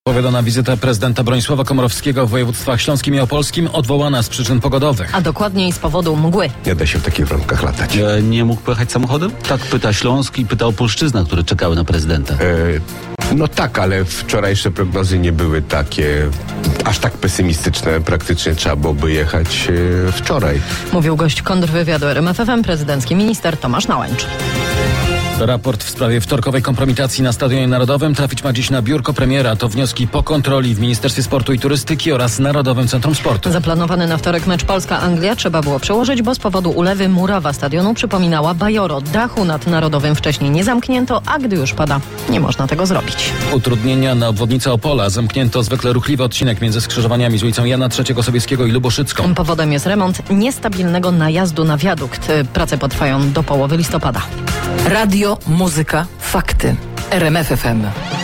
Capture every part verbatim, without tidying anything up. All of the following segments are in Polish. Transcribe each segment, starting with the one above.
Zapowiadana wizyta prezydenta Bronisława Komorowskiego w województwach śląskim i opolskim odwołana z przyczyn pogodowych. A dokładniej z powodu mgły. Nie da się w takich warunkach latać. E, nie mógł pojechać samochodem? Tak pyta Śląsk i pyta Opolszczyzna, które czekały na prezydenta. E, no tak, ale wczorajsze prognozy nie były takie aż tak pesymistyczne. Praktycznie trzeba byłoby jechać e, wczoraj. Mówił gość kontrwywiadu R M F F M, prezydencki minister Tomasz Nałęcz. Raport w sprawie wtorkowej kompromitacji na Stadionie Narodowym trafić ma dziś na biurko premiera. To wnioski po kontroli w Ministerstwie Sportu i Turystyki oraz Narodowym Centrum Sportu. Zaplanowany na wtorek mecz Polska-Anglia trzeba było przełożyć, bo z powodu ulewy murawa stadionu przypominała bajoro. Dachu nad Narodowym wcześniej nie zamknięto, a gdy już pada, nie można tego zrobić. Utrudnienia na obwodnicę Opola. Zamknięto zwykle ruchliwy odcinek między skrzyżowaniami z ulicą Jana trzeciego Sobieskiego i Luboszycką. Powodem jest remont niestabilnego najazdu na wiadukt. Prace potrwają do połowy listopada. Radio, muzyka, fakty. R M F F M.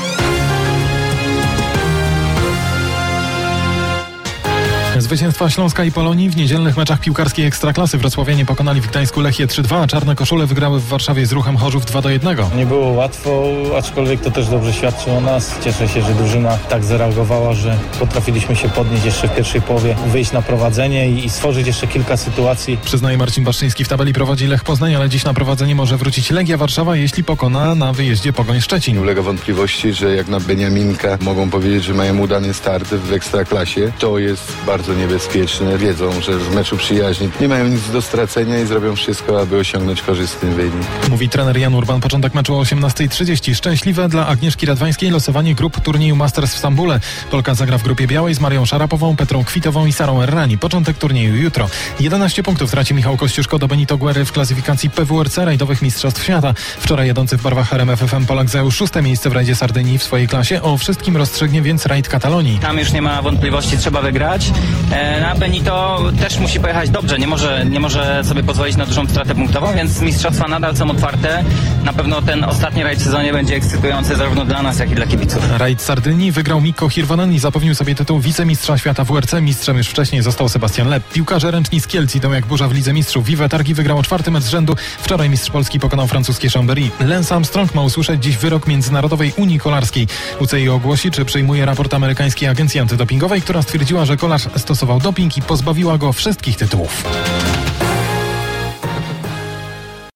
Zwycięstwa Śląska i Polonii w niedzielnych meczach piłkarskiej Ekstraklasy. Wrocławianie pokonali w Gdańsku Lechię trzy dwa, a czarne koszule wygrały w Warszawie z Ruchem Chorzów dwa do jednego. Nie było łatwo, aczkolwiek to też dobrze świadczy o nas. Cieszę się, że drużyna tak zareagowała, że potrafiliśmy się podnieść jeszcze w pierwszej połowie, wyjść na prowadzenie i, i stworzyć jeszcze kilka sytuacji. Przyznaje Marcin Baszczyński, w tabeli prowadzi Lech Poznań, ale dziś na prowadzenie może wrócić Legia Warszawa, jeśli pokona na wyjeździe Pogoń Szczecin. Nie ulega wątpliwości, że jak na Beniaminka mogą powiedzieć, że mają udany start w Ekstraklasie, to jest bardzo niebezpieczne. Wiedzą, że w meczu przyjaźni nie mają nic do stracenia i zrobią wszystko, aby osiągnąć korzystny wynik. Mówi trener Jan Urban. Początek meczu o osiemnasta trzydzieści. Szczęśliwe dla Agnieszki Radwańskiej losowanie grup turnieju Masters w Stambule. Polka zagra w grupie białej z Marią Szarapową, Petrą Kwitową i Sarą Errani. Początek turnieju jutro. jedenaście punktów traci Michał Kościuszko do Benito Guerry w klasyfikacji P W R C rajdowych Mistrzostw Świata. Wczoraj jadący w barwach R M F F M Polak zajął szóste miejsce w rajdzie Sardynii w swojej klasie. O wszystkim rozstrzygnie więc rajd Katalonii. Tam już nie ma wątpliwości, trzeba wygrać. Na Benito też musi pojechać dobrze, nie może, nie może sobie pozwolić na dużą stratę punktową, więc mistrzostwa nadal są otwarte. Na pewno ten ostatni rajd w sezonie będzie ekscytujący zarówno dla nas, jak i dla kibiców. Rajd Sardynii wygrał Mikko Hirvonen i zapewnił sobie tytuł wicemistrza świata w W R C. Mistrzem już wcześniej został Sebastian Leb. Piłkarze ręczni z Kielc idą jak burza w Lidze Mistrzów. Vive Targi wygrał czwarty mecz z rzędu. Wczoraj mistrz Polski pokonał francuskie Chambéry. Lance Armstrong ma usłyszeć dziś wyrok Międzynarodowej Unii Kolarskiej. U C I ogłosi, czy przyjmuje raport amerykańskiej agencji antydopingowej, która stwierdziła, że kolarz stosował doping i pozbawiła go wszystkich tytułów.